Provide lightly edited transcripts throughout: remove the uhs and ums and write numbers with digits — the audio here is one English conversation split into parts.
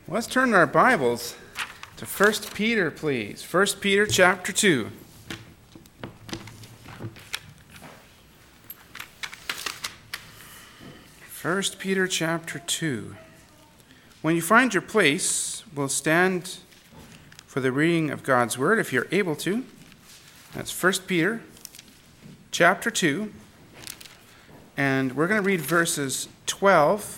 Let's turn our Bibles to 1 Peter, please. 1 Peter chapter 2. First Peter chapter 2. When you find your place, we'll stand for the reading of God's Word, if you're able to. That's 1 Peter chapter 2. And we're going to read verses 12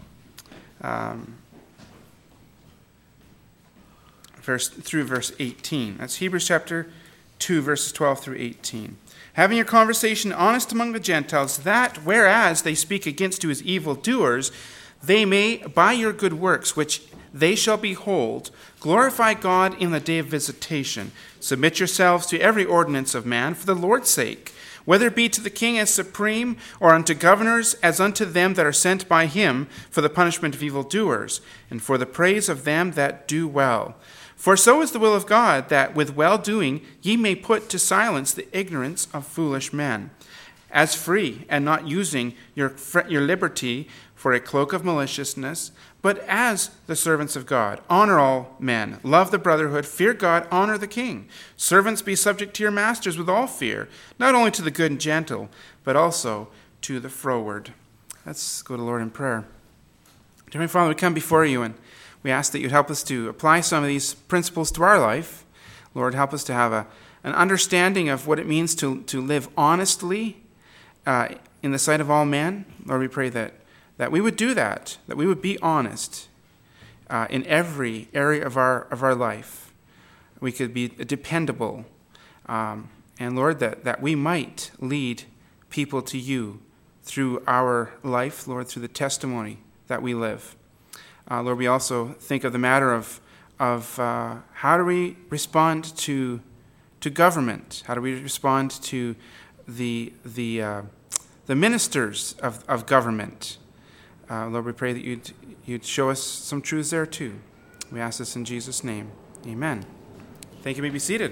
through verse 18. That's Hebrews chapter 2, verses 12 through 18. Having your conversation honest among the Gentiles, that whereas they speak against you as evildoers, they may, by your good works, which they shall behold, glorify God in the day of visitation. Submit yourselves to every ordinance of man for the Lord's sake, whether it be to the king as supreme, or unto governors as unto them that are sent by him for the punishment of evildoers, and for the praise of them that do well. For so is the will of God, that with well-doing ye may put to silence the ignorance of foolish men. As free, and not using your liberty for a cloak of maliciousness, but as the servants of God. Honor all men, love the brotherhood, fear God, honor the king. Servants, be subject to your masters with all fear, not only to the good and gentle, but also to the froward. Let's go to the Lord in prayer. Dear Heavenly Father, we come before you and we ask that you'd help us to apply some of these principles to our life. Lord, help us to have an understanding of what it means to live honestly in the sight of all men. Lord, we pray that we would do that we would be honest in every area of our life. We could be dependable. And Lord, that we might lead people to you through our life, Lord, through the testimony that we live. Lord, we also think of the matter of how do we respond to government? How do we respond to the ministers of government? Lord, we pray that you'd show us some truths there too. We ask this in Jesus' name. Amen. Thank you. You may be seated.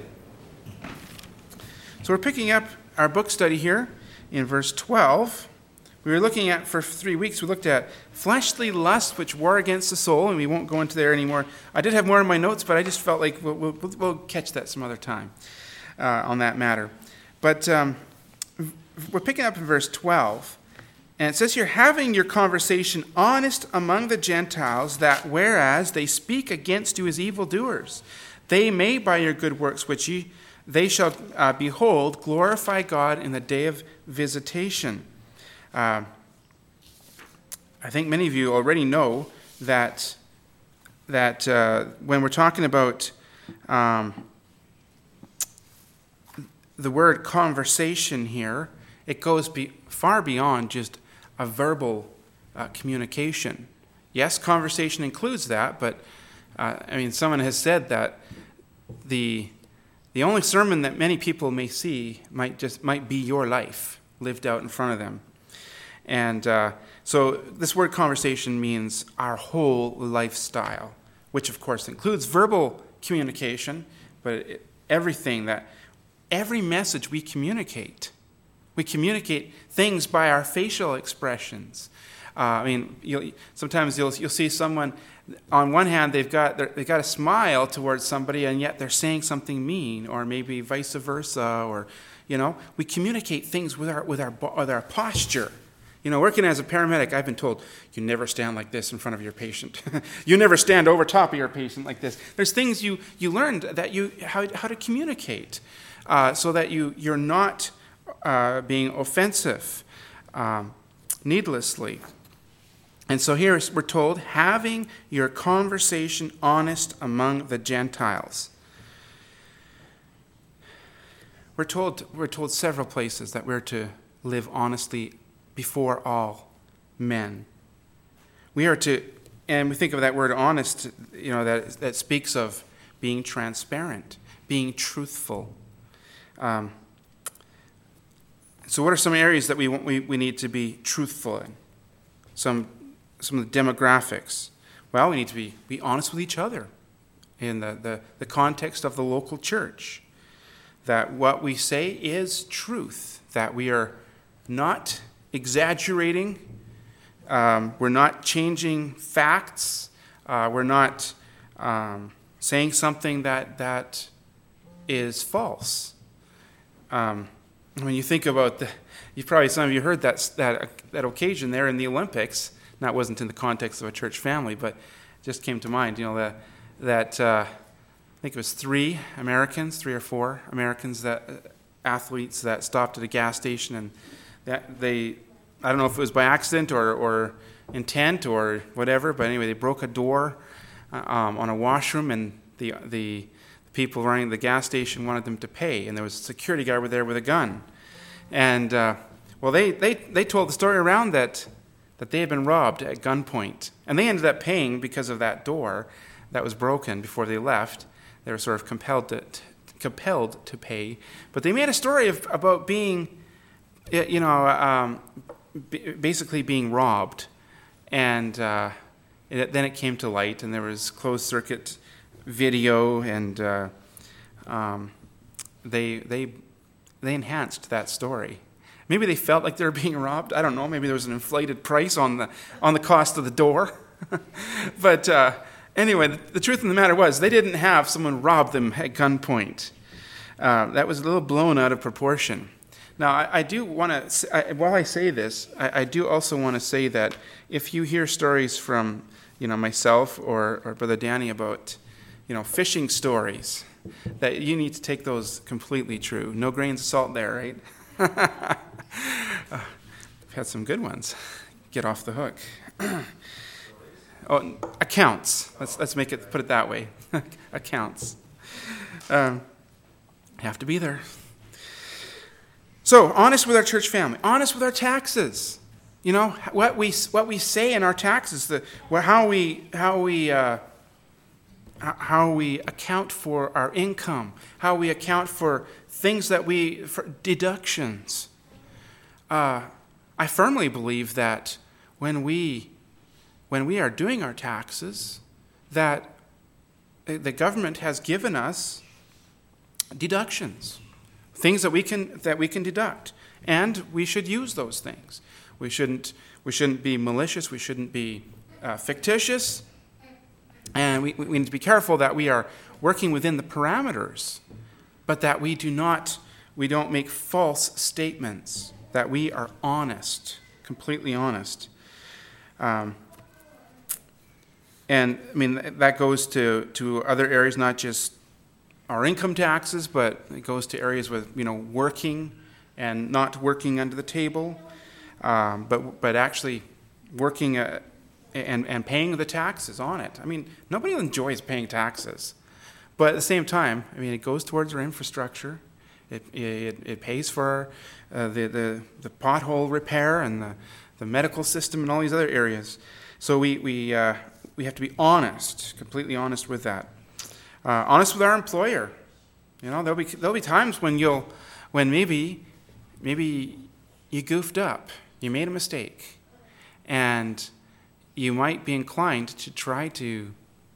So we're picking up our book study here in verse 12. We were looking at, for 3 weeks, we looked at fleshly lust which war against the soul, and we won't go into there anymore. I did have more in my notes, but I just felt like we'll catch that some other time on that matter. But we're picking up in verse 12, and it says here, having your conversation honest among the Gentiles, that whereas they speak against you as evildoers, they may by your good works which they shall behold, glorify God in the day of visitation. I think many of you already know that when we're talking about the word conversation here, it goes far beyond just a verbal communication. Yes, conversation includes that, but someone has said that the only sermon that many people may see might be your life lived out in front of them. And so this word conversation means our whole lifestyle, which of course includes verbal communication, but every message we communicate things by our facial expressions. Sometimes you'll see someone, on one hand they've got a smile towards somebody, and yet they're saying something mean, or maybe vice versa, or we communicate things with our posture. Working as a paramedic, I've been told, you never stand like this in front of your patient. You never stand over top of your patient like this. There's things you learned that how to communicate so that you're not being offensive needlessly. And so here we're told, having your conversation honest among the Gentiles. We're told several places that we're to live honestly before all men. We are to, and we think of that word honest, that speaks of being transparent, being truthful. So what are some areas that we need to be truthful in? Some of the demographics. Well, we need to be honest with each other in the context of the local church. That what we say is truth, that we are not exaggerating, we're not changing facts, We're not saying something that is false. When you think about some of you heard that occasion there in the Olympics. That wasn't in the context of a church family, but it just came to mind. That I think it was 3 or 4 Americans, athletes that stopped at a gas station, and that I don't know if it was by accident or intent or whatever, but anyway, they broke a door on a washroom, and the people running the gas station wanted them to pay, and there was a security guard there with a gun. And they told the story around that they had been robbed at gunpoint, and they ended up paying because of that door that was broken before they left. They were sort of compelled to pay, but they made a story about being, basically being robbed, and then it came to light, and there was closed circuit video, and they enhanced that story. Maybe they felt like they were being robbed. I don't know. Maybe there was an inflated price on the cost of the door. But anyway, the truth of the matter was they didn't have someone rob them at gunpoint. That was a little blown out of proportion. Now, I do want to, while I say this, I do also want to say that if you hear stories from, myself or Brother Danny about, fishing stories, that you need to take those completely true. No grains of salt there, right? We've had some good ones. Get off the hook. Accounts. Let's put it that way. Accounts. Have to be there. So, honest with our church family, honest with our taxes. What we say in our taxes, how we account for our income, how we account for things for deductions. I firmly believe that when we are doing our taxes, that the government has given us deductions, things that we can deduct, and we should use those things. We shouldn't be malicious. We shouldn't be fictitious, and we need to be careful that we are working within the parameters, but that we don't make false statements. That we are honest, completely honest. And that goes to other areas, not just our income taxes, but it goes to areas with working and not working under the table, but actually working and paying the taxes on it. Nobody enjoys paying taxes, but at the same time, it goes towards our infrastructure. It pays for the pothole repair and the medical system and all these other areas. So we have to be honest, completely honest with that. Honest with our employer. There'll be times when maybe you goofed up, you made a mistake, and you might be inclined to try to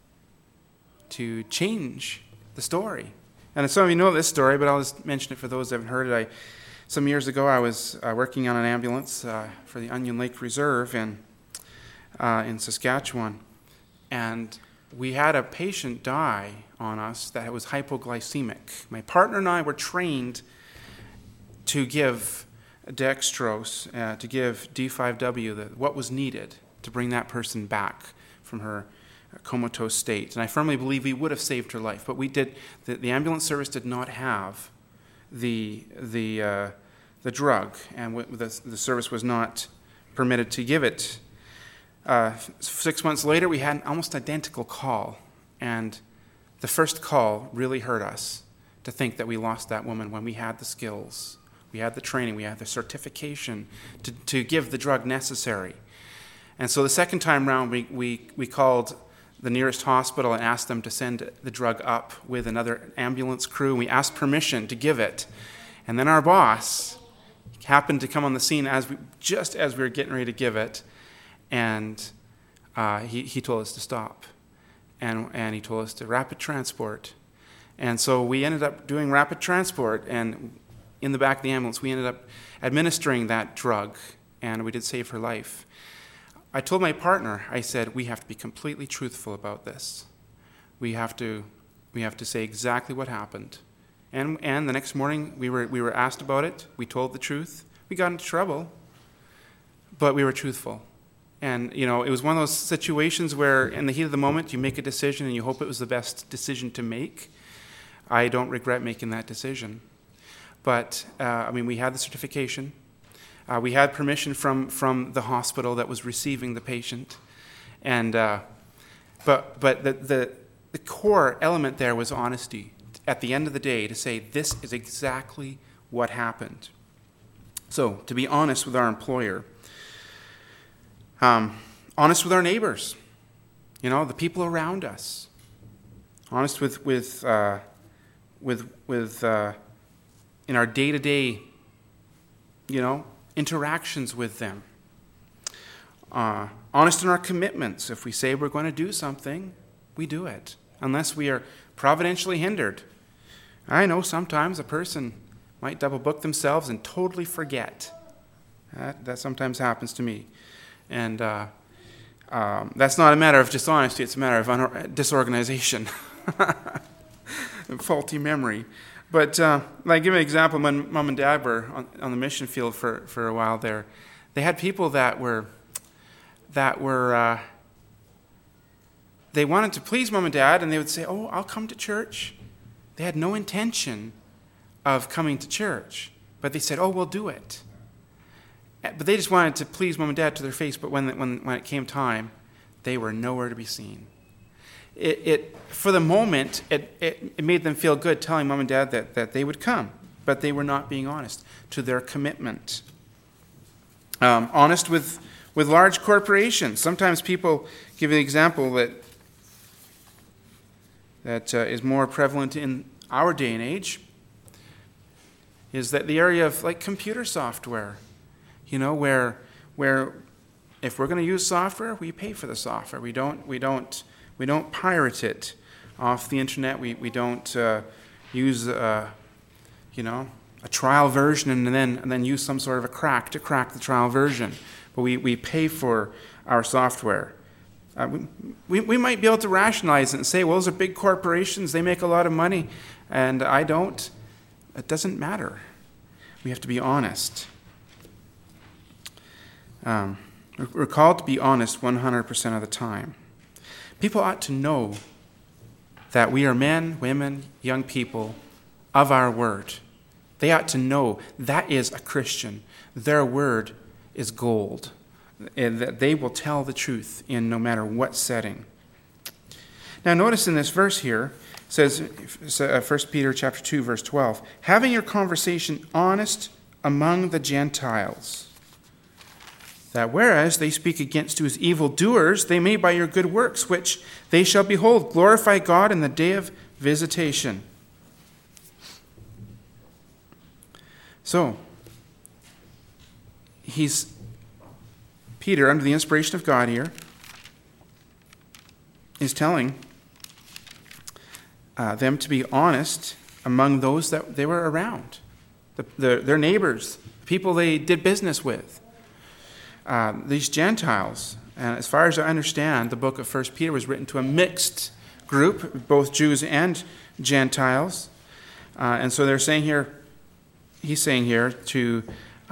change the story. And some of you know this story, but I'll just mention it for those that haven't heard it. Some years ago, I was working on an ambulance for the Onion Lake Reserve in Saskatchewan, and we had a patient die on us that was hypoglycemic. My partner and I were trained to give dextrose, to give D5W, what was needed to bring that person back from her comatose state. And I firmly believe we would have saved her life, but we did. The ambulance service did not have the drug, and the service was not permitted to give it. 6 months later, we had an almost identical call, and the first call really hurt us to think that we lost that woman when we had the skills, we had the training, we had the certification to give the drug necessary. And so the second time round, we called the nearest hospital and asked them to send the drug up with another ambulance crew. We asked permission to give it. And then our boss happened to come on the scene just as we were getting ready to give it, and he told us to stop. And he told us to rapid transport. And so we ended up doing rapid transport, and in the back of the ambulance, we ended up administering that drug, and we did save her life. I told my partner, I said, we have to be completely truthful about this. We have to say exactly what happened. And the next morning, we were asked about it. We told the truth. We got into trouble, but we were truthful. And, it was one of those situations where in the heat of the moment, you make a decision and you hope it was the best decision to make. I don't regret making that decision. But, we had the certification. We had permission from the hospital that was receiving the patient. And, but the core element there was honesty. At the end of the day, to say, this is exactly what happened. So, to be honest with our employer, honest with our neighbors, the people around us, honest with in our day-to-day, interactions with them, honest in our commitments. If we say we're going to do something, we do it, unless we are providentially hindered. I know sometimes a person might double book themselves and totally forget. That sometimes happens to me. And that's not a matter of dishonesty, it's a matter of disorganization, faulty memory. But like, give an example. When Mom and Dad were on the mission field for a while there, they had people that were they wanted to please Mom and Dad, and they would say, "Oh, I'll come to church." They had no intention of coming to church, but they said, "Oh, we'll do it." But they just wanted to please Mom and Dad to their face. But when it came time, they were nowhere to be seen. It for the moment, it made them feel good telling Mom and Dad that they would come, but they were not being honest to their commitment. Honest with large corporations. Sometimes people give an example that is more prevalent in our day and age, is that the area of like computer software, where if we're going to use software, we pay for the software. We don't pirate it off the internet. We don't use a trial version and then use some sort of a crack to crack the trial version. But we pay for our software. We might be able to rationalize it and say, well, those are big corporations. They make a lot of money, and I don't. It doesn't matter. We have to be honest. We're called to be honest 100% of the time. People ought to know that we are men, women, young people of our word. They ought to know that is a Christian. Their word is gold. And that they will tell the truth in no matter what setting. Now notice in this verse here, it says 1 Peter chapter 2, verse 12, having your conversation honest among the Gentiles, that whereas they speak against you as evildoers, they may by your good works, which they shall behold, glorify God in the day of visitation. So, Peter, under the inspiration of God here, is telling them to be honest among those that they were around, their neighbors, people they did business with. These Gentiles, and as far as I understand, the book of 1 Peter was written to a mixed group, both Jews and Gentiles. And so he's saying here to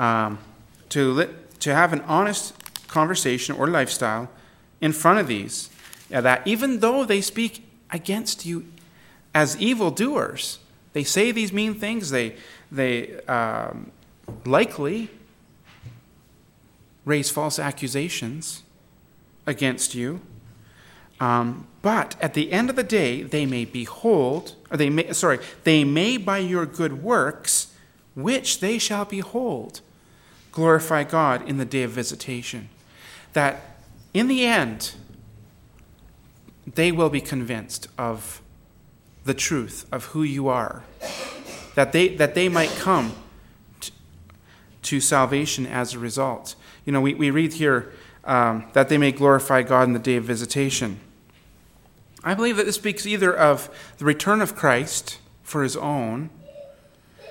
have an honest conversation or lifestyle in front of these, that even though they speak against you as evildoers, they say these mean things, they likely raise false accusations against you, but at the end of the day, they may by your good works, which they shall behold, glorify God in the day of visitation. That in the end, they will be convinced of the truth of who you are, that they might come to salvation as a result. We read here that they may glorify God in the day of visitation. I believe that this speaks either of the return of Christ for his own,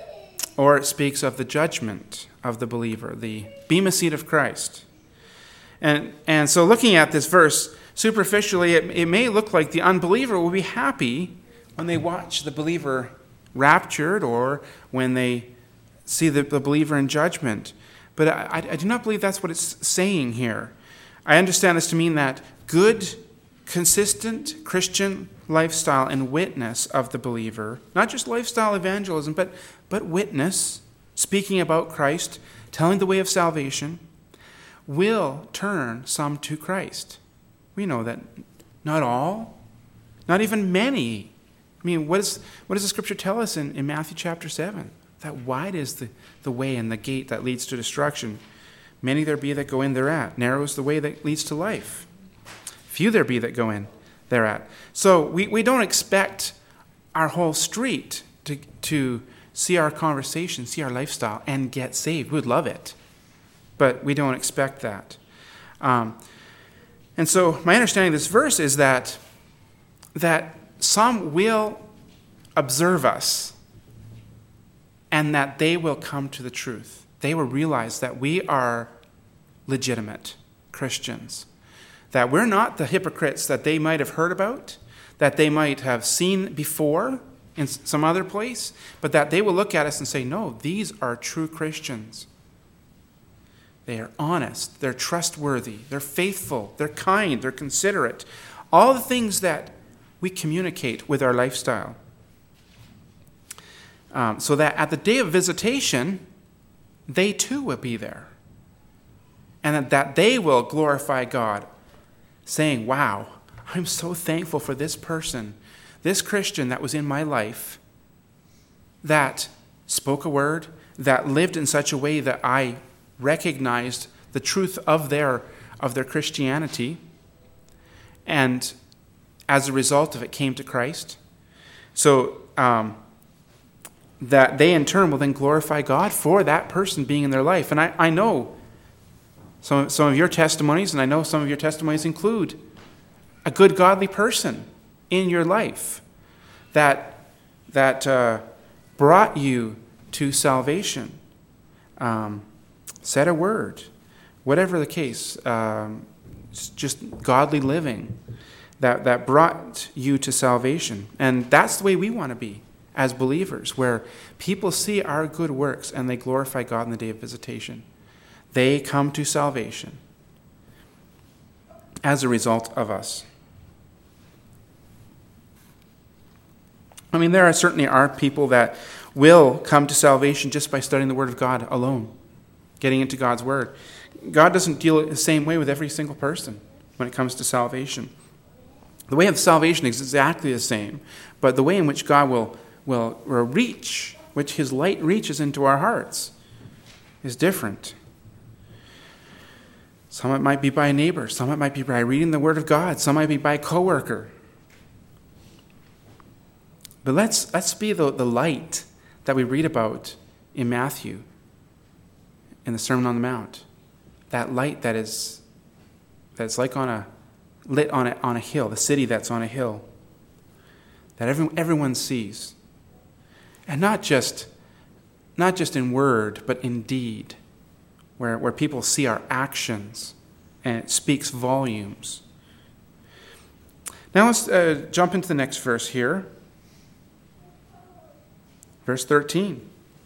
or it speaks of the judgment of the believer, the bema seat of Christ. And so looking at this verse, superficially, it may look like the unbeliever will be happy when they watch the believer raptured or when they see the believer in judgment. But I do not believe that's what it's saying here. I understand this to mean that good, consistent Christian lifestyle and witness of the believer, not just lifestyle evangelism, but witness, speaking about Christ, telling the way of salvation, will turn some to Christ. We know that not all, not even many. I mean, what does the scripture tell us in Matthew chapter 7? That wide is the way and the gate that leads to destruction. Many there be that go in thereat. Narrow is the way that leads to life. Few there be that go in thereat. So we don't expect our whole street to see our conversation, see our lifestyle, and get saved. We'd love it. But we don't expect that. And so my understanding of this verse is that some will observe us and that they will come to the truth. They will realize that we are legitimate Christians, that we're not the hypocrites that they might have heard about, that they might have seen before in some other place, but that they will look at us and say, no, these are true Christians. They are honest, they're trustworthy, they're faithful, they're kind, they're considerate. All the things that we communicate with our lifestyle. So that at the day of visitation, they too will be there. And that they will glorify God, saying, wow, I'm so thankful for this person, this Christian that was in my life, that spoke a word, that lived in such a way that I recognized the truth of their Christianity, and as a result of it came to Christ. So that they in turn will then glorify God for that person being in their life. And I know some of your testimonies, and I know some of your testimonies include a good godly person in your life that brought you to salvation, said a word, whatever the case, just godly living that brought you to salvation. And that's the way we want to be as believers, where people see our good works and they glorify God in the day of visitation. They come to salvation as a result of us. I mean, there certainly are people that will come to salvation just by studying the Word of God alone, getting into God's Word. God doesn't deal the same way with every single person when it comes to salvation. The way of salvation is exactly the same, but the way in which God will reach, which His light reaches into our hearts, is different. Some it might be by a neighbor, some it might be by reading the Word of God, some might be by a coworker. But let's be the light that we read about in Matthew, in the Sermon on the Mount. That light that's like lit on a hill, the city that's on a hill, that everyone sees. And not just in word, but in deed, where people see our actions, and it speaks volumes. Now let's jump into the next verse here. Verse 13.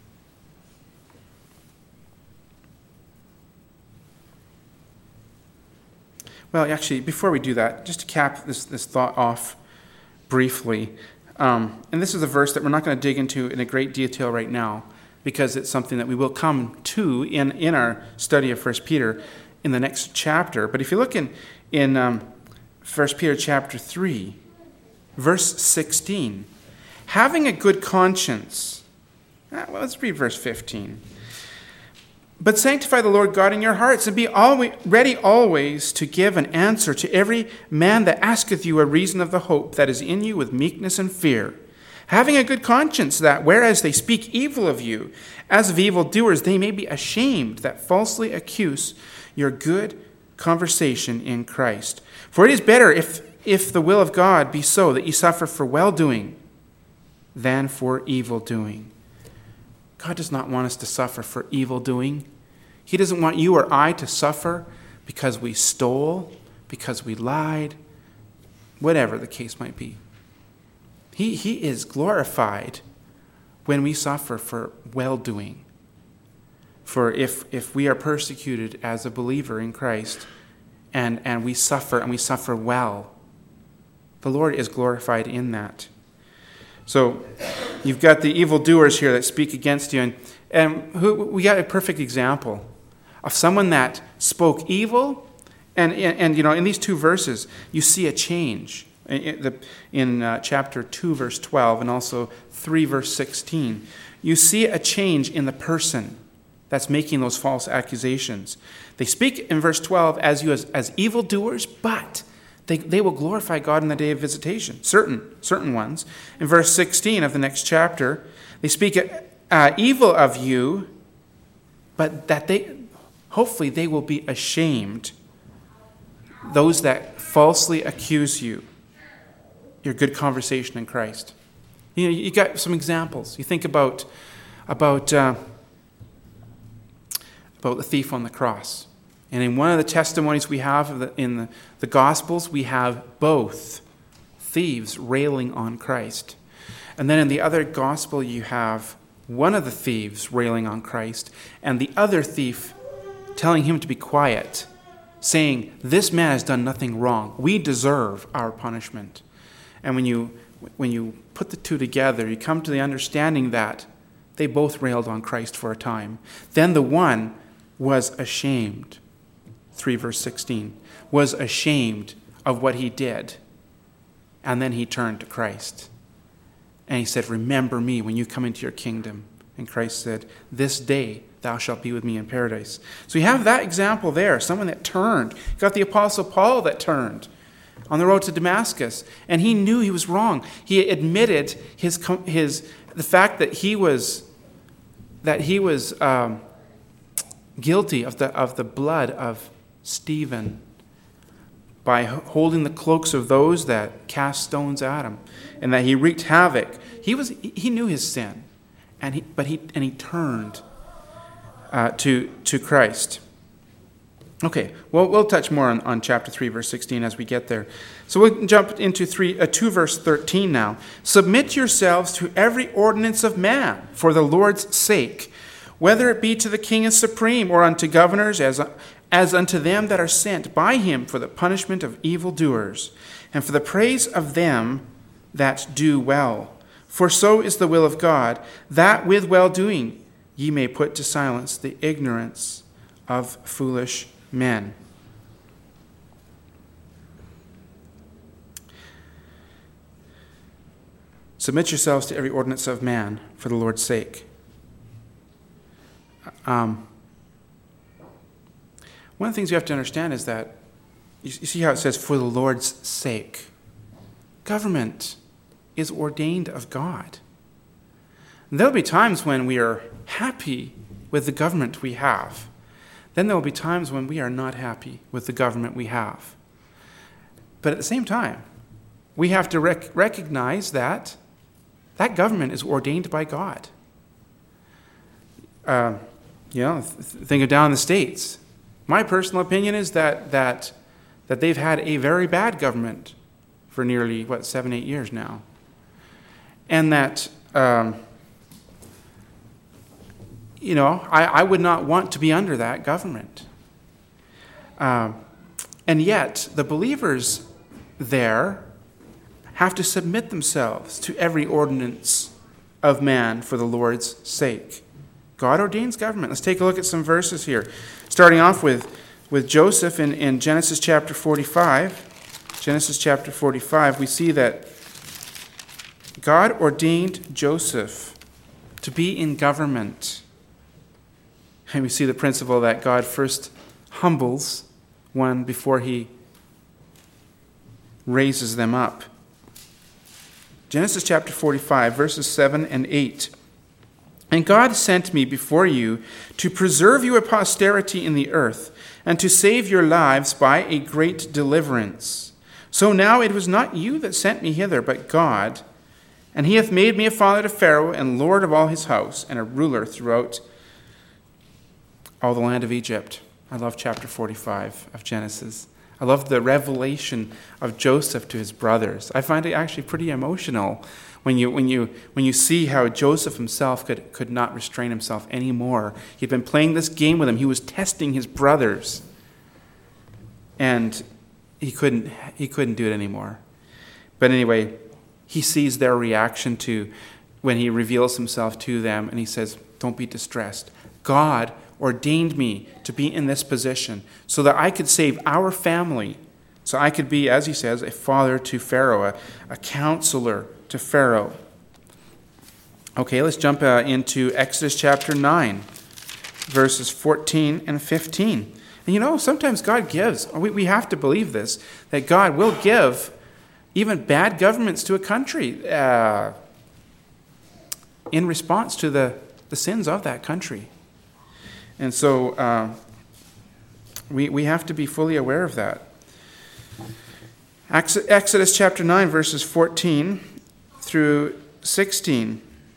Well, actually, before we do that, just to cap this thought off briefly, and this is a verse that we're not going to dig into in a great detail right now, because it's something that we will come to in our study of 1 Peter in the next chapter. But if you look in 1 Peter chapter 3, verse 16, having a good conscience. Well, let's read verse 15. But sanctify the Lord God in your hearts, and be ready always to give an answer to every man that asketh you a reason of the hope that is in you with meekness and fear. Having a good conscience, that whereas they speak evil of you, as of evildoers, they may be ashamed that falsely accuse your good conversation in Christ. For it is better if the will of God be so, that ye suffer for well-doing than for evil-doing. God does not want us to suffer for evil-doing. He doesn't want you or I to suffer because we stole, because we lied, whatever the case might be. He is glorified when we suffer for well-doing. For if we are persecuted as a believer in Christ and we suffer well, the Lord is glorified in that. So you've got the evildoers here that speak against you, and we got a perfect example of someone that spoke evil, and in these two verses you see a change in chapter 2 verse 12 and also 3 verse 16. You see a change in the person that's making those false accusations. They speak in verse 12 as evildoers, but they will glorify God in the day of visitation. Certain ones. In verse 16 of the next chapter, they speak evil of you, but that hopefully they will be ashamed. Those that falsely accuse you, your good conversation in Christ. You got some examples. You think about the thief on the cross. And in one of the testimonies we have in the Gospels, we have both thieves railing on Christ. And then in the other Gospel, you have one of the thieves railing on Christ and the other thief telling him to be quiet, saying, "This man has done nothing wrong. We deserve our punishment." And when you put the two together, you come to the understanding that they both railed on Christ for a time. Then the one was ashamed. 3 verse 16, was ashamed of what he did. And then he turned to Christ. And he said, "Remember me when you come into your kingdom." And Christ said, "This day thou shalt be with me in paradise." So you have that example there, someone that turned. You got the Apostle Paul that turned on the road to Damascus. And he knew he was wrong. He admitted the fact that he was guilty of the blood of Stephen by holding the cloaks of those that cast stones at him, and that he wreaked havoc. He knew his sin, and he turned to Christ. Okay, well, we'll touch more on chapter 3, verse 16 as we get there. So we'll jump into 2 verse 13 now. "Submit yourselves to every ordinance of man for the Lord's sake, whether it be to the king as supreme, or unto governors as unto them that are sent by him for the punishment of evildoers, and for the praise of them that do well. For so is the will of God, that with well-doing ye may put to silence the ignorance of foolish men." Submit yourselves to every ordinance of man for the Lord's sake. One of the things you have to understand is that, you see how it says, "for the Lord's sake." Government is ordained of God. And there'll be times when we are happy with the government we have. Then there will be times when we are not happy with the government we have. But at the same time, we have to recognize that government is ordained by God. Think of down in the States. My personal opinion is that they've had a very bad government for nearly, 7-8 years now. And that, I would not want to be under that government. And yet, the believers there have to submit themselves to every ordinance of man for the Lord's sake. God ordains government. Let's take a look at some verses here. Starting off with Joseph in Genesis chapter 45. Genesis chapter 45, we see that God ordained Joseph to be in government. And we see the principle that God first humbles one before he raises them up. Genesis chapter 45, verses 7 and 8. "And God sent me before you to preserve you a posterity in the earth, and to save your lives by a great deliverance. So now it was not you that sent me hither, but God. And he hath made me a father to Pharaoh, and lord of all his house, and a ruler throughout all the land of Egypt." I love chapter 45 of Genesis. I love the revelation of Joseph to his brothers. I find it actually pretty emotional when you see how Joseph himself could not restrain himself anymore. He'd been playing this game with them. He was testing his brothers. And he couldn't do it anymore. But anyway, he sees their reaction to when he reveals himself to them, and he says, don't be distressed. God ordained me to be in this position so that I could save our family. So I could be, as he says, a father to Pharaoh, a counselor to Pharaoh. Okay, let's jump into Exodus chapter 9, verses 14 and 15. And sometimes God gives. We have to believe this, that God will give even bad governments to a country in response to the sins of that country. And so we have to be fully aware of that. Exodus chapter 9, verses 14 through 16.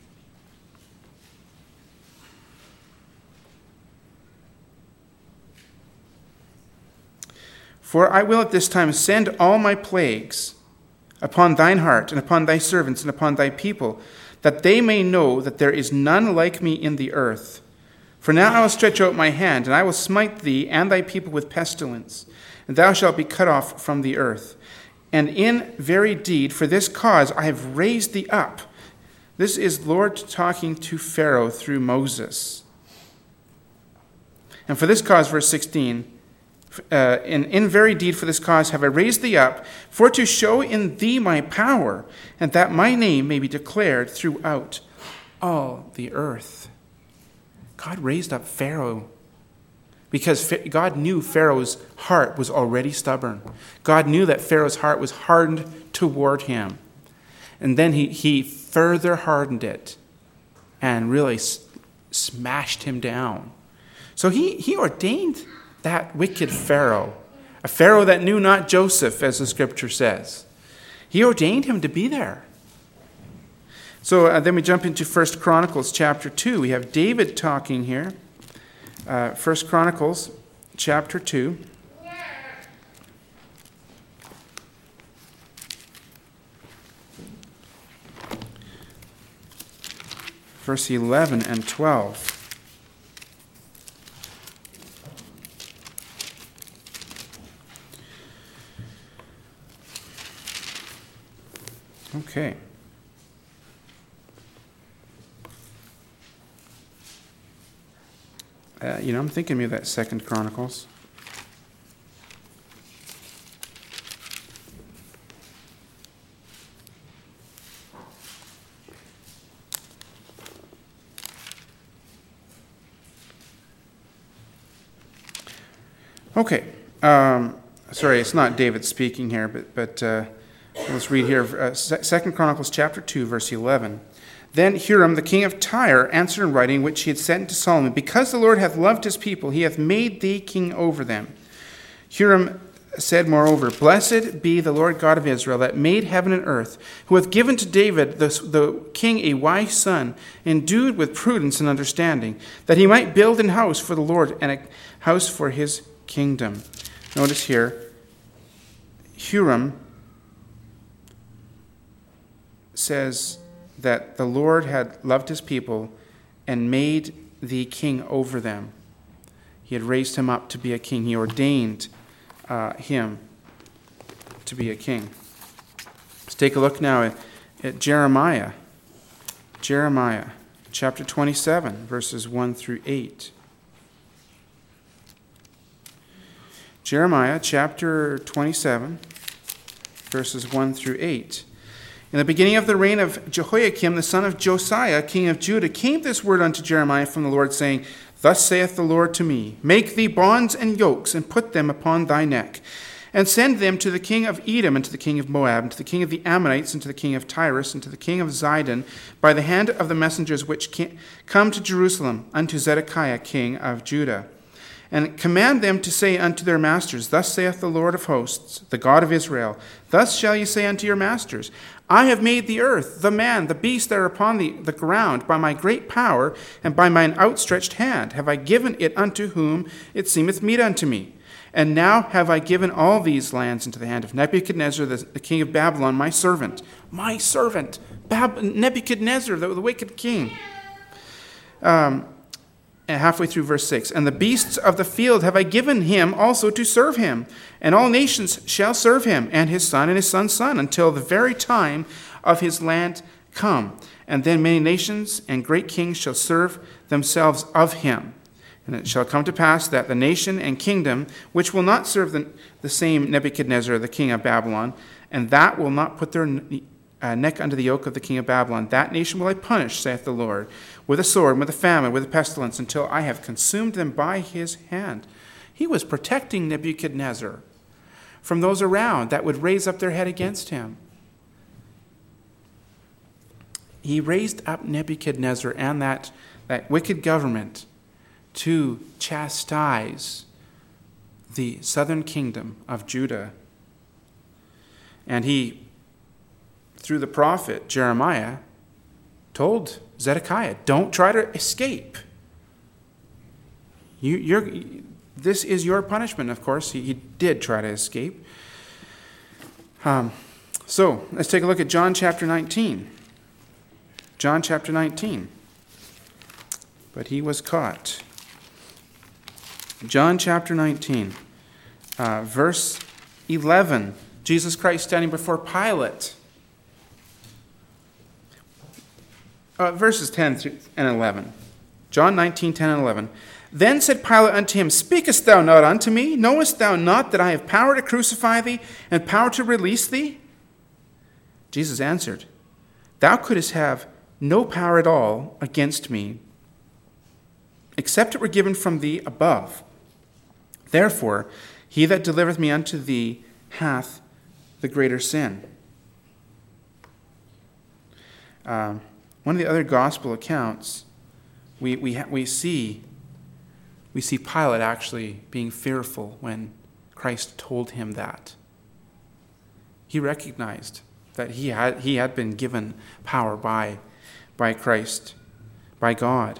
For I will at this time send all my plagues upon thine heart and upon thy servants and upon thy people, that they may know that there is none like me in the earth. For now I will stretch out my hand, and I will smite thee and thy people with pestilence, and thou shalt be cut off from the earth. And in very deed, for this cause I have raised thee up. This is Lord talking to Pharaoh through Moses. And for this cause, verse 16, in very deed for this cause have I raised thee up, for to show in thee my power, and that my name may be declared throughout all the earth. God raised up Pharaoh because God knew Pharaoh's heart was already stubborn. God knew that Pharaoh's heart was hardened toward him. And then he further hardened it and really smashed him down. So he ordained that wicked Pharaoh, a Pharaoh that knew not Joseph, as the scripture says. He ordained him to be there. So then we jump into 1 Chronicles chapter 2. We have David talking here. 1 Chronicles chapter 2. Verse 11 and 12. Okay. I'm thinking maybe that 2 Chronicles. Okay. Sorry, it's not David speaking here, but let's read here. 2 Chronicles chapter 2, verse 11. Then Hiram, the king of Tyre, answered in writing, which he had sent to Solomon, because the Lord hath loved his people, he hath made thee king over them. Hiram said, moreover, blessed be the Lord God of Israel, that made heaven and earth, who hath given to David the king a wise son, endued with prudence and understanding, that he might build an house for the Lord and a house for his kingdom. Notice here, Hiram says that the Lord had loved his people and made thee king over them. He had raised him up to be a king. He ordained him to be a king. Let's take a look now at Jeremiah. Jeremiah chapter 27, verses 1 through 8. Jeremiah chapter 27, verses 1 through 8. In the beginning of the reign of Jehoiakim, the son of Josiah, king of Judah, came this word unto Jeremiah from the Lord, saying, Thus saith the Lord to me, Make thee bonds and yokes, and put them upon thy neck, and send them to the king of Edom, and to the king of Moab, and to the king of the Ammonites, and to the king of Tyrus, and to the king of Zidon, by the hand of the messengers which come to Jerusalem, unto Zedekiah king of Judah. and command them to say unto their masters, Thus saith the Lord of hosts, the God of Israel, Thus shall ye say unto your masters, I have made the earth, the man, the beast that are upon the ground, by my great power, and by mine outstretched hand have I given it unto whom it seemeth meet unto me. And now have I given all these lands into the hand of Nebuchadnezzar, the king of Babylon, my servant. My servant, Nebuchadnezzar, the wicked king. And halfway through verse 6, And the beasts of the field have I given him also to serve him, and all nations shall serve him, and his son's son, until the very time of his land come. And then many nations and great kings shall serve themselves of him. And it shall come to pass that the nation and kingdom which will not serve the same Nebuchadnezzar, the king of Babylon, and that will not put their neck under the yoke of the king of Babylon, that nation will I punish, saith the Lord, with a sword, with a famine, with a pestilence, until I have consumed them by his hand. He was protecting Nebuchadnezzar from those around that would raise up their head against him. He raised up Nebuchadnezzar and that wicked government to chastise the southern kingdom of Judah. And he, through the prophet Jeremiah, told Zedekiah, don't try to escape. This is your punishment. Of course, he did try to escape. So let's take a look at John chapter 19. John chapter 19. But he was caught. John chapter 19, verse 11. Jesus Christ standing before Pilate. Verses 10 and 11. John 19, 10 and 11. Then said Pilate unto him, Speakest thou not unto me? Knowest thou not that I have power to crucify thee, and power to release thee? Jesus answered, Thou couldst have no power at all against me, except it were given from thee above. Therefore, he that delivereth me unto thee hath the greater sin. One of the other gospel accounts, we see Pilate actually being fearful when Christ told him that. He recognized that he had been given power by Christ, by God.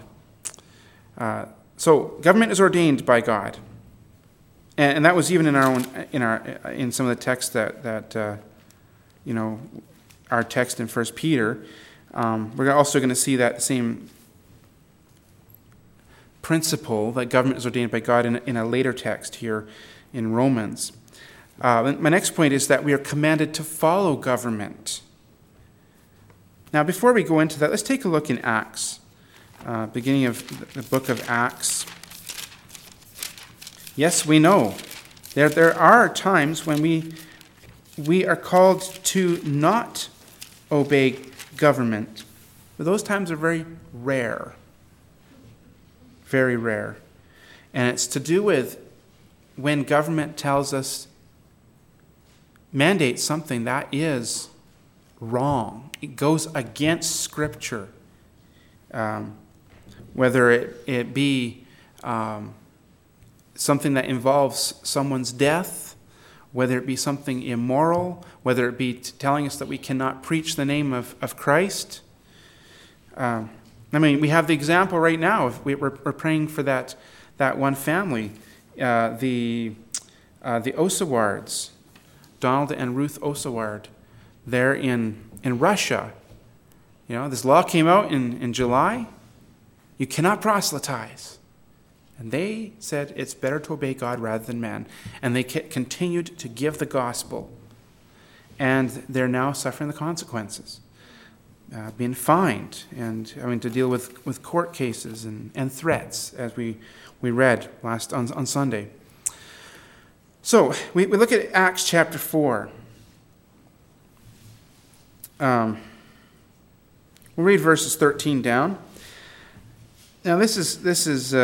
So government is ordained by God, and that was even in some of the texts that our text in 1 Peter. We're also going to see that same principle that government is ordained by God in a later text here in Romans. My next point is that we are commanded to follow government. Now, before we go into that, let's take a look in Acts. Beginning of the book of Acts. Yes, we know there are times when we are called to not obey government, but those times are very rare. Very rare. And it's to do with when government tells us, mandates something that is wrong. It goes against Scripture. Whether it be something that involves someone's death, whether it be something immoral, whether it be telling us that we cannot preach the name of Christ. We have the example right now. If we're praying for that one family, the Osawards, Donald and Ruth Osaward, there in Russia. This law came out in July. You cannot proselytize. And they said it's better to obey God rather than man. And they continued to give the gospel. And they're now suffering the consequences. Being fined and having to deal with court cases and threats, as we read on Sunday. So, we look at Acts chapter 4. We'll read verses 13 down. Now, this is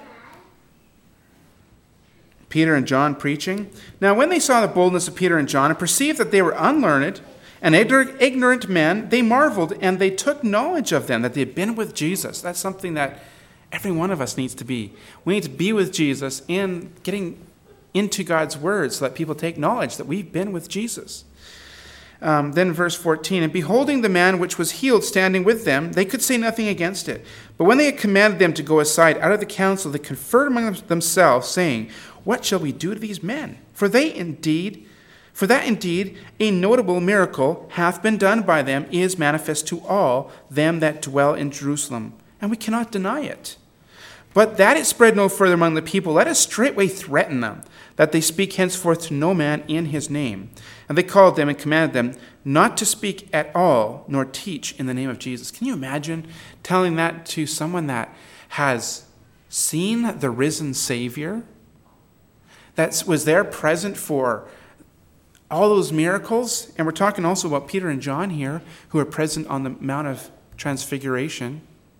Peter and John preaching. Now, when they saw the boldness of Peter and John and perceived that they were unlearned and ignorant men, they marveled, and they took knowledge of them, that they had been with Jesus. That's something that every one of us needs to be. We need to be with Jesus and getting into God's word so that people take knowledge that we've been with Jesus. Then verse 14, and beholding the man which was healed standing with them, they could say nothing against it. But when they had commanded them to go aside out of the council, they conferred among themselves, saying, what shall we do to these men? For that indeed a notable miracle hath been done by them is manifest to all them that dwell in Jerusalem, and we cannot deny it. But that it spread no further among the people, let us straightway threaten them, that they speak henceforth to no man in his name. And they called them and commanded them not to speak at all, nor teach in the name of Jesus. Can you imagine telling that to someone that has seen the risen Savior, that was there present for all those miracles? And we're talking also about Peter and John here, who are present on the Mount of Transfiguration.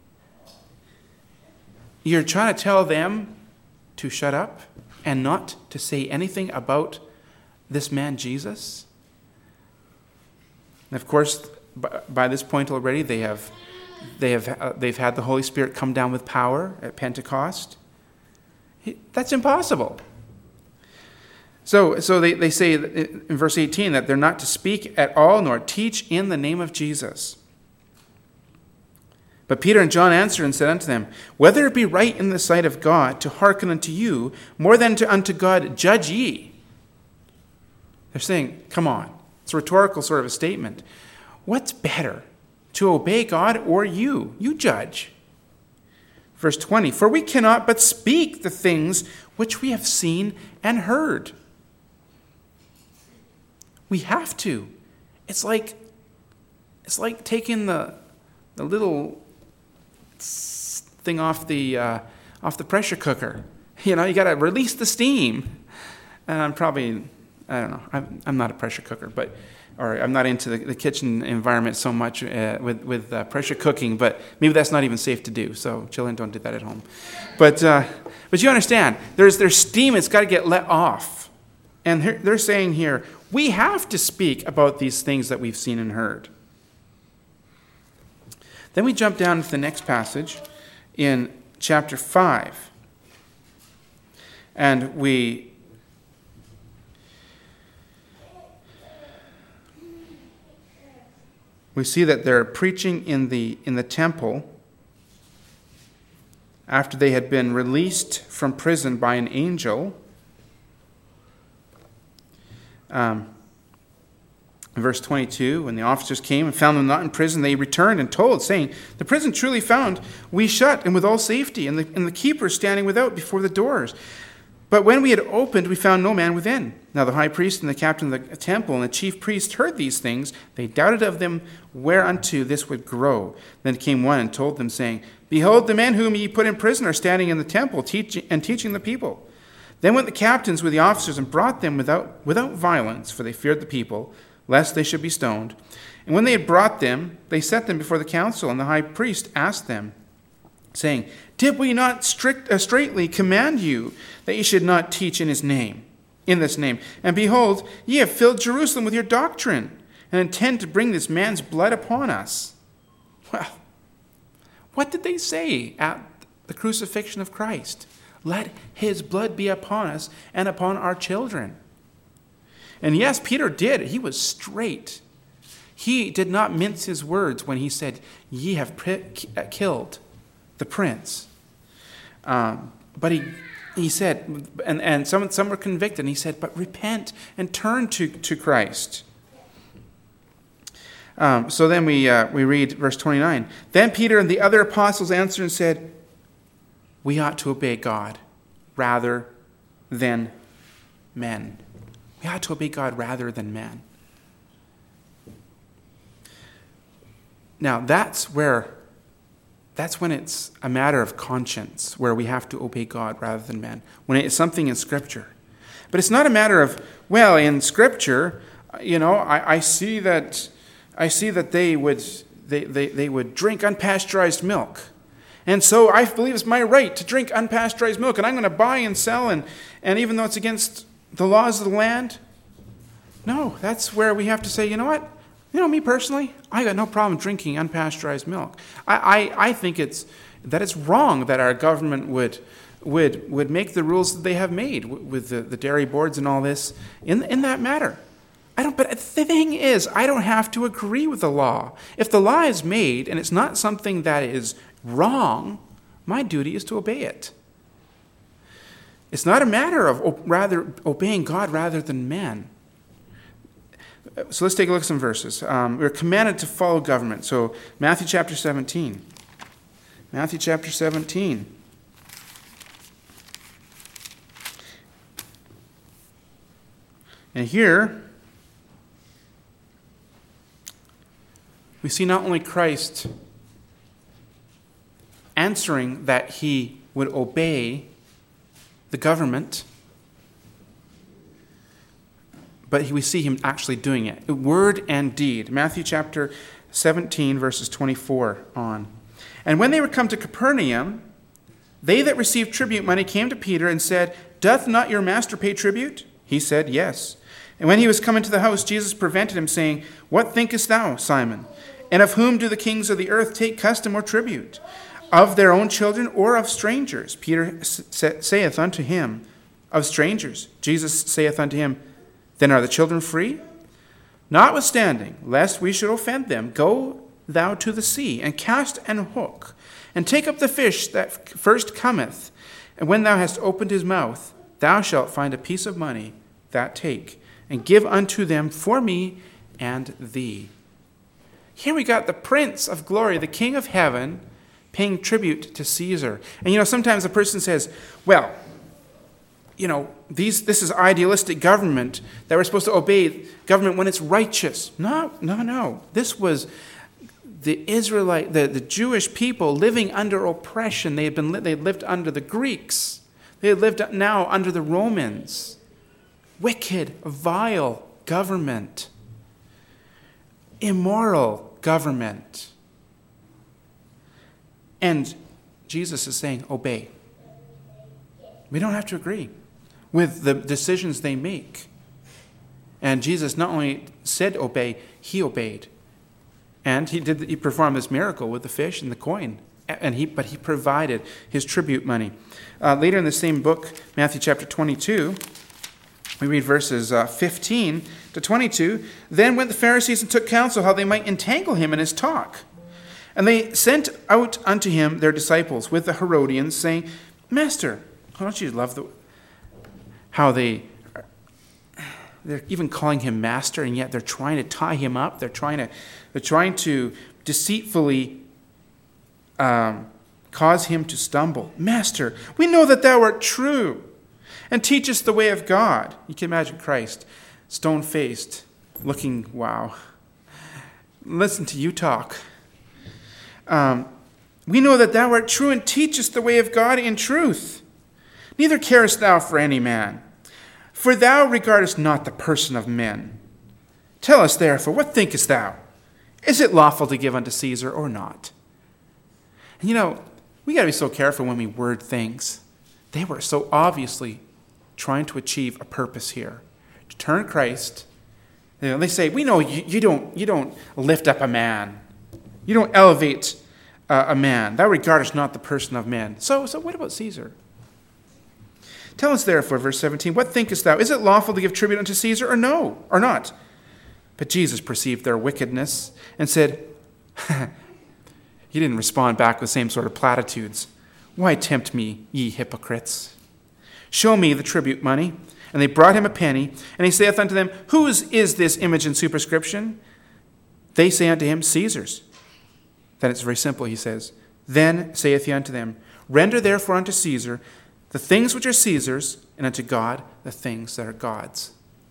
You're trying to tell them to shut up and not to say anything about this man Jesus? And of course, by this point already, they've had the Holy Spirit come down with power at Pentecost. That's impossible. So they say in verse 18 that they're not to speak at all nor teach in the name of Jesus. But Peter and John answered and said unto them, whether it be right in the sight of God to hearken unto you, more than unto God judge ye. They're saying, come on. It's a rhetorical sort of a statement. What's better, to obey God or you? You judge. Verse 20, for we cannot but speak the things which we have seen and heard. We have to. It's like taking the little thing off the pressure cooker. You got to release the steam. And I'm not a pressure cooker, or I'm not into the kitchen environment so much with pressure cooking, but maybe that's not even safe to do. So children, don't do that at home. But you understand, there's steam. It's got to get let off. And they're saying here, we have to speak about these things that we've seen and heard. Then we jump down to the next passage in chapter 5. And we see that they're preaching in the temple after they had been released from prison by an angel. Verse 22, when the officers came and found them not in prison, they returned and told, saying, the prison truly found we shut and with all safety, and the keepers standing without before the doors. But when we had opened, we found no man within. Now the high priest and the captain of the temple and the chief priest heard these things. They doubted of them whereunto this would grow. Then came one and told them, saying, behold, the men whom ye put in prison are standing in the temple, teaching the people. Then went the captains with the officers and brought them without violence, for they feared the people, lest they should be stoned. And when they had brought them, they set them before the council, and the high priest asked them, saying, did we not straitly command you that ye should not teach in this name? And behold, ye have filled Jerusalem with your doctrine, and intend to bring this man's blood upon us. Well, what did they say at the crucifixion of Christ? Let his blood be upon us and upon our children. And yes, Peter did. He was straight. He did not mince his words when he said, ye have killed the prince. But he said, and some were convicted, and he said, but repent and turn to Christ. So then we read verse 29. Then Peter and the other apostles answered and said, we ought to obey God rather than men. We ought to obey God rather than man. Now, that's when it's a matter of conscience, where we have to obey God rather than man, when it's something in Scripture. But it's not a matter of, well, in Scripture, I see that they would drink unpasteurized milk. And so I believe it's my right to drink unpasteurized milk, and I'm going to buy and sell, and even though it's against the laws of the land. No, that's where we have to say, you know what? Me personally, I got no problem drinking unpasteurized milk. I think it's wrong that our government would make the rules that they have made with the dairy boards and all this in that matter. But the thing is, I don't have to agree with the law. If the law is made and it's not something that is wrong, my duty is to obey it. It's not a matter of rather obeying God rather than man. So let's take a look at some verses. We're commanded to follow government. So Matthew chapter 17. Matthew chapter 17. And here, we see not only Christ answering that he would obey the government, but we see him actually doing it. Word and deed. Matthew chapter 17, verses 24 on. And when they were come to Capernaum, they that received tribute money came to Peter and said, Doth not your master pay tribute? He said, Yes. And when he was come into the house, Jesus prevented him, saying, What thinkest thou, Simon? And of whom do the kings of the earth take custom or tribute? Of their own children or of strangers? Peter saith unto him, Of strangers. Jesus saith unto him, Then are the children free? Notwithstanding, lest we should offend them, go thou to the sea, and cast an hook, and take up the fish that first cometh. And when thou hast opened his mouth, thou shalt find a piece of money, that take, and give unto them for me and thee. Here we got the Prince of Glory, the King of Heaven, paying tribute to Caesar. And sometimes a person says, well, this is idealistic government, that we're supposed to obey government when it's righteous. No. This was the the Jewish people living under oppression. They had lived under the Greeks. They had lived now under the Romans. Wicked, vile government. Immoral government. And Jesus is saying, obey. We don't have to agree with the decisions they make. And Jesus not only said obey, he obeyed. And he performed this miracle with the fish and the coin. But he provided his tribute money. Later in the same book, Matthew chapter 22, we read verses 15 to 22. Then went the Pharisees and took counsel how they might entangle him in his talk. And they sent out unto him their disciples with the Herodians, saying, Master, don't you love how they're even calling him master, and yet they're trying to tie him up. They're trying to deceitfully cause him to stumble. Master, we know that thou art true, and teach us the way of God. You can imagine Christ, stone-faced, looking, wow. Listen to you talk. We know that thou art true, and teach us the way of God in truth. Neither carest thou for any man, for thou regardest not the person of men. Tell us therefore, what thinkest thou? Is it lawful to give unto Caesar or not? And we got to be so careful when we word things. They were so obviously trying to achieve a purpose here, to turn Christ. They say, we know you don't lift up a man. You don't elevate a man. Thou regardest not the person of men. So what about Caesar? Tell us therefore, verse 17, what thinkest thou? Is it lawful to give tribute unto Caesar or no, or not? But Jesus perceived their wickedness and said, he didn't respond back with the same sort of platitudes. Why tempt me, ye hypocrites? Show me the tribute money. And they brought him a penny, and he saith unto them, Whose is this image and superscription? They say unto him, Caesar's. Then it's very simple, he says. Then saith he unto them, Render therefore unto Caesar the things which are Caesar's, and unto God the things that are God's.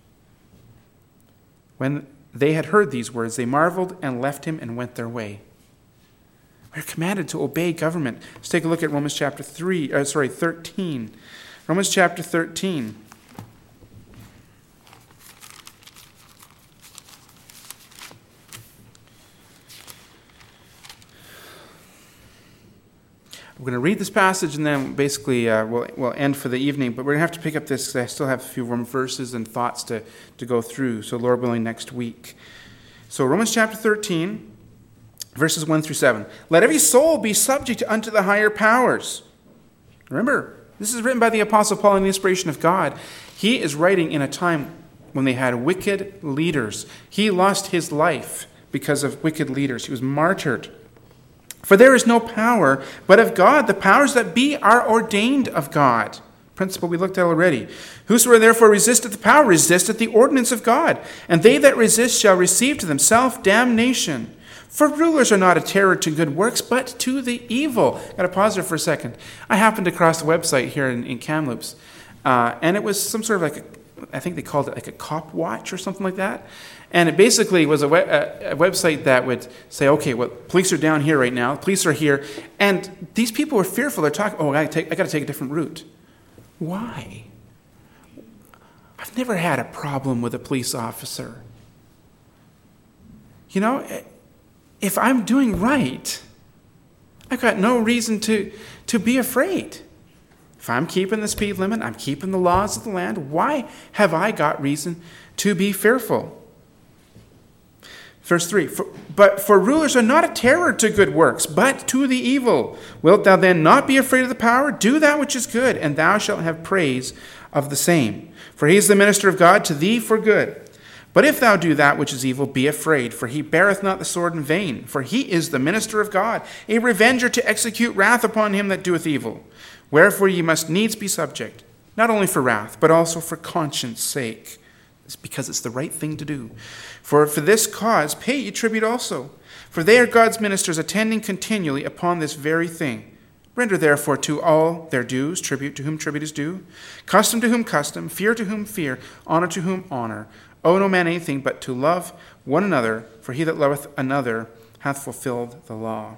When they had heard these words, they marveled and left him and went their way. We're commanded to obey government. Let's take a look at Romans chapter 13. Romans chapter 13. We're going to read this passage and then basically we'll end for the evening, but we're going to have to pick up this because I still have a few more verses and thoughts to go through, so Lord willing, next week. So Romans chapter 13, verses 1 through 7. Let every soul be subject unto the higher powers. Remember, this is written by the Apostle Paul in the inspiration of God. He is writing in a time when they had wicked leaders. He lost his life because of wicked leaders. He was martyred. For there is no power but of God. The powers that be are ordained of God. Principle we looked at already. Whosoever therefore resisteth the power resisteth the ordinance of God. And they that resist shall receive to themselves damnation. For rulers are not a terror to good works, but to the evil. Got to pause there for a second. I happened to cross the website here in Kamloops. And it was some sort of I think they called it like a cop watch or something like that. And it basically was a website that would say, okay, well, police are down here right now. Police are here. And these people were fearful. They're talking, I got to take a different route. Why? I've never had a problem with a police officer. You know, if I'm doing right, I've got no reason to be afraid. If I'm keeping the speed limit, I'm keeping the laws of the land, why have I got reason to be fearful? Verse 3, But for rulers are not a terror to good works, but to the evil. Wilt thou then not be afraid of the power? Do that which is good, and thou shalt have praise of the same. For he is the minister of God to thee for good. But if thou do that which is evil, be afraid, for he beareth not the sword in vain. For he is the minister of God, a revenger to execute wrath upon him that doeth evil. Wherefore ye must needs be subject, not only for wrath, but also for conscience sake. It's because it's the right thing to do. For this cause pay ye tribute also. For they are God's ministers, attending continually upon this very thing. Render therefore to all their dues, tribute to whom tribute is due, custom to whom custom, fear to whom fear, honor to whom honor. Owe no man anything but to love one another, for he that loveth another hath fulfilled the law.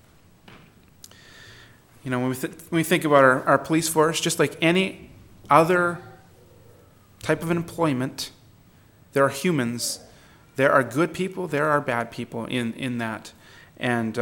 You know, when we think about our police force, just like any other type of employment, there are humans. There are good people, there are bad people in that. And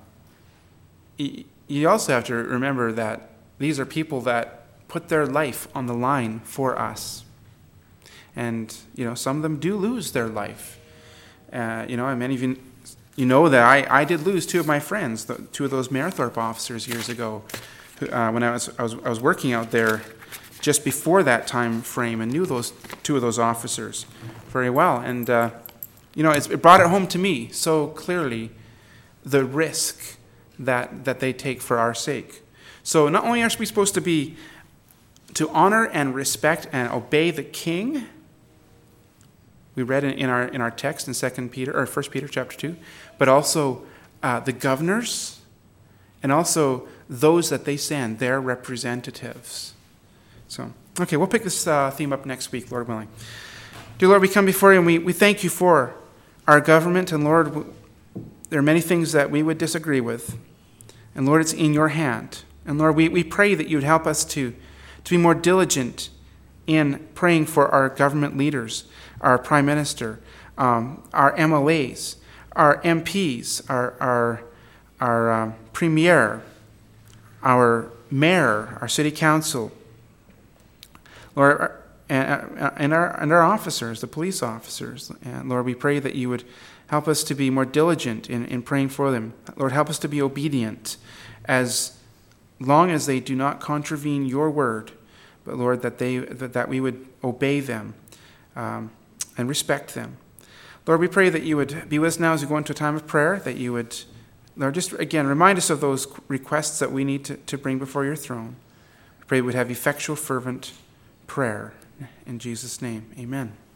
you also have to remember that these are people that put their life on the line for us. And, you know, some of them do lose their life. And many of you know that I did lose two of my friends, two of those Mayerthorpe officers years ago, when I was working out there just before that time frame, and knew those two of those officers very well. And it brought it home to me so clearly, the risk that they take for our sake. So not only are we supposed to honor and respect and obey the king, we read in our text in 1 Peter chapter 2, but also the governors, and also those that they send, their representatives. So, okay, we'll pick this theme up next week, Lord willing. Dear Lord, we come before you and we thank you for our government. And Lord, there are many things that we would disagree with. And Lord, it's in your hand. And Lord, we pray that you would help us to be more diligent in praying for our government leaders, our prime minister, our MLAs, our MPs, our premier, our mayor, our city council, Lord, and our officers, the police officers. And Lord, we pray that you would help us to be more diligent in praying for them. Lord, help us to be obedient as long as they do not contravene your word, but Lord, that we would obey them and respect them. Lord, we pray that you would be with us now as we go into a time of prayer, that you would, Lord, just again, remind us of those requests that we need to bring before your throne. We pray we would have effectual, fervent prayer. In Jesus' name, amen.